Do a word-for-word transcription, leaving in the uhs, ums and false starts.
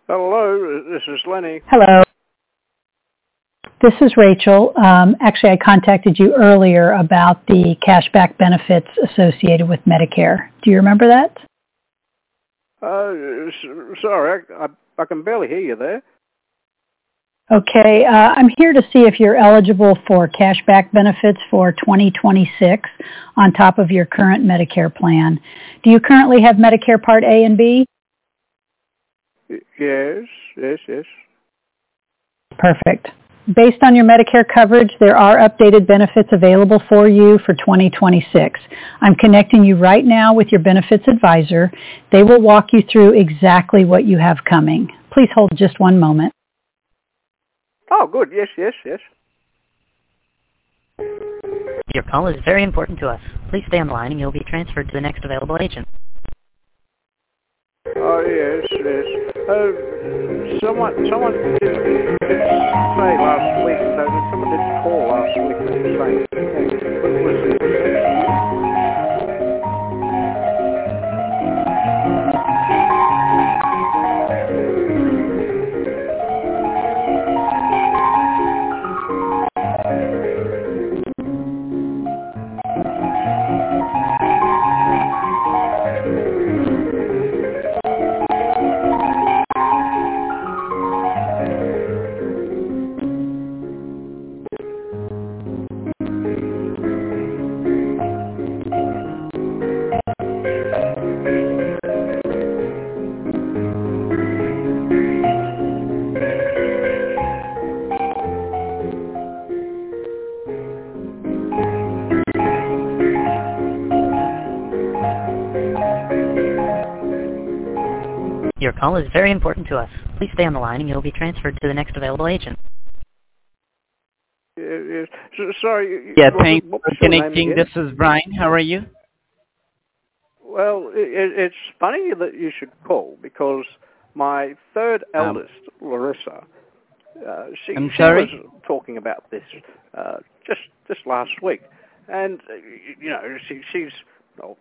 Hello, this is Lenny. Hello. This is Rachel. Um, actually, I contacted you earlier about the cashback benefits associated with Medicare. Do you remember that? Uh, s- sorry, I, I, I can barely hear you there. Okay, uh, I'm here to see if you're eligible for cashback benefits for twenty twenty-six on top of your current Medicare plan. Do you currently have Medicare Part A and B? Yes, yes, yes. Perfect. Based on your Medicare coverage, there are updated benefits available for you for twenty twenty-six. I'm connecting you right now with your benefits advisor. They will walk you through exactly what you have coming. Please hold just one moment. Oh, good. Yes, yes, yes. Your call is very important to us. Please stay on the line and you'll be transferred to the next available agent. Oh, yes, yes. Uh, someone, someone did, did say last week, though, someone did call last week and saying, uh, was, was, was that you? Your call is very important to us. Please stay on the line and you'll be transferred to the next available agent. Yes, yes. So, sorry. Yeah, what, thanks what for was your name connecting. again? This is Brian. How are you? Well, it, it's funny that you should call because my third Um, eldest, Larissa, uh, she, I'm she sorry? was talking about this uh, just just last week, and uh, you know she, she's well,